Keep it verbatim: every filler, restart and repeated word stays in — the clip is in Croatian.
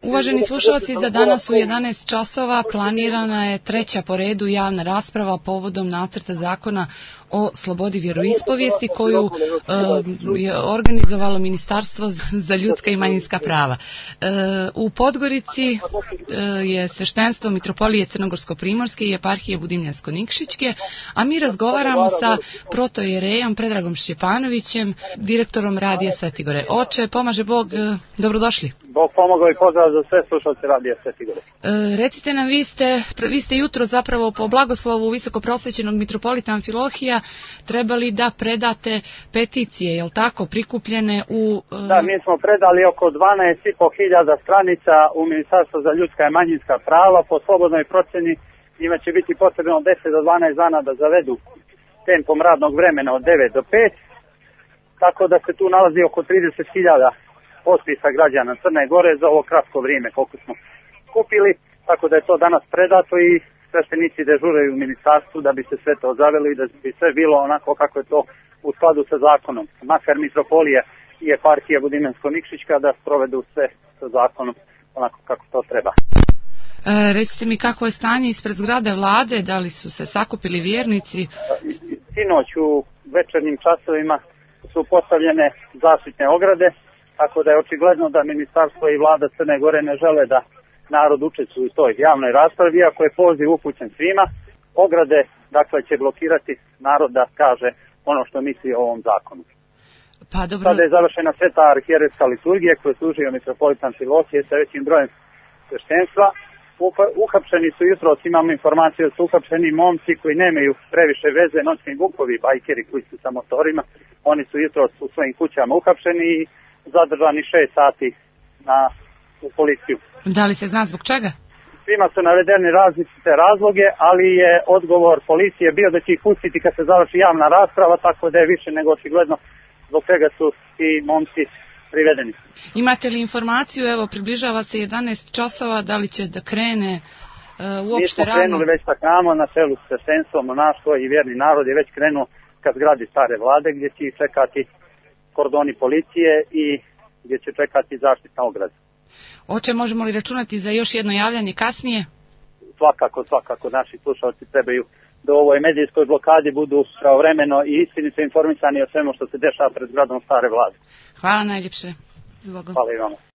Uvaženi slušalci, za danas u jedanaest časova planirana je treća po redu javna rasprava povodom nacrta zakona o slobodi vjeroispovijesti koju uh, je organizovalo Ministarstvo za ljudska i manjinska prava. Uh, u Podgorici uh, je sveštenstvo Mitropolije Crnogorsko-primorske i eparhije Budimljansko-Nikšićke, a mi razgovaramo sa protojerejom Predragom Šćepanovićem, direktorom Radija Svetigore. Oče, pomaže Bog, uh, dobrodošli. Bog pomogao i pozdrav za sve slušalce Radija Svetigore. E, recite nam, vi ste, vi ste jutro zapravo po blagoslovu visokoprosvećenog mitropolita Amfilohija trebali da predate peticije, jel tako, prikupljene u... E... Da, mi smo predali oko dvanaest i po hiljada stranica u Ministarstvo za ljudska i manjinska prava. Po slobodnoj procjeni njima će biti potrebno deset do dvanaest dana da zavedu tempom radnog vremena od devet do pet, tako da se tu nalazi oko trideset hiljada potpisa građana Crne Gore za ovo kratko vrijeme koliko smo skupili, tako da je to danas predato i sveštenici dežuraju u ministarstvu da bi se sve to zavelo i da bi sve bilo onako kako je to u skladu sa zakonom. Makar mitropolija i eparhija Budimljansko-Nikšićka da sprovedu sve sa zakonom onako kako to treba. E, recite mi kako je stanje ispred zgrade vlade, da li su se sakupili vjernici? Sinoć u večernjim časovima su postavljene zaštitne ograde, tako da je očigledno da ministarstvo i vlada Crne Gore ne žele da narod učestvuje u toj javnoj raspravi, iako je poziv upućen svima. Ograde, dakle, će blokirati narod da kaže ono što misli o ovom zakonu. Pa, dobro. Sada je završena sveta arhijerejska liturgija koju je služio mitropolitan Amfilohije sa većim brojem sveštenstva. Uhapšeni su jutros, imamo informaciju da su uhapšeni momci koji nemaju previše veze, noćni vukovi, bajkeri koji su sa motorima. Oni su jutros u svojim kućama uhapšeni i zadržani šest sati na, u policiju. Da li se zna zbog čega? Svima su navedeni različite razloge, ali je odgovor policije bio da će ih pustiti kad se završi javna rasprava, tako da je više nego očigledno zbog čega su ti momci privedeni. Imate li informaciju, evo približava se jedanaest časova, da li će da krene uh, uopšte radno? Mi smo krenuli već tak namo na čelu s sveštenstvom, monaštvo i vjerni narod je već krenuo ka zgradi stare vlade gdje će ih čekati kordoni policije i gdje će čekati zaštitna ograda. Oče, možemo li računati za još jedno javljanje kasnije? Svakako, svakako. Naši slušalci trebaju da u ovoj medijskoj blokadi budu pravovremeno i istinito informisani o svemu što se dešava pred zgradom stare vlade. Hvala najljepše. Zbogom. Hvala i vama.